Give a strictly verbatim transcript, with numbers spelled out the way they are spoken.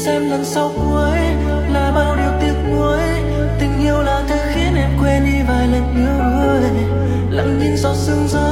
xem lần sau cuối là bao điều tiếc nuối. Tình yêu là thứ khiến em quên đi vài lần yếu đuối, lặng nhìn giọt sương rơi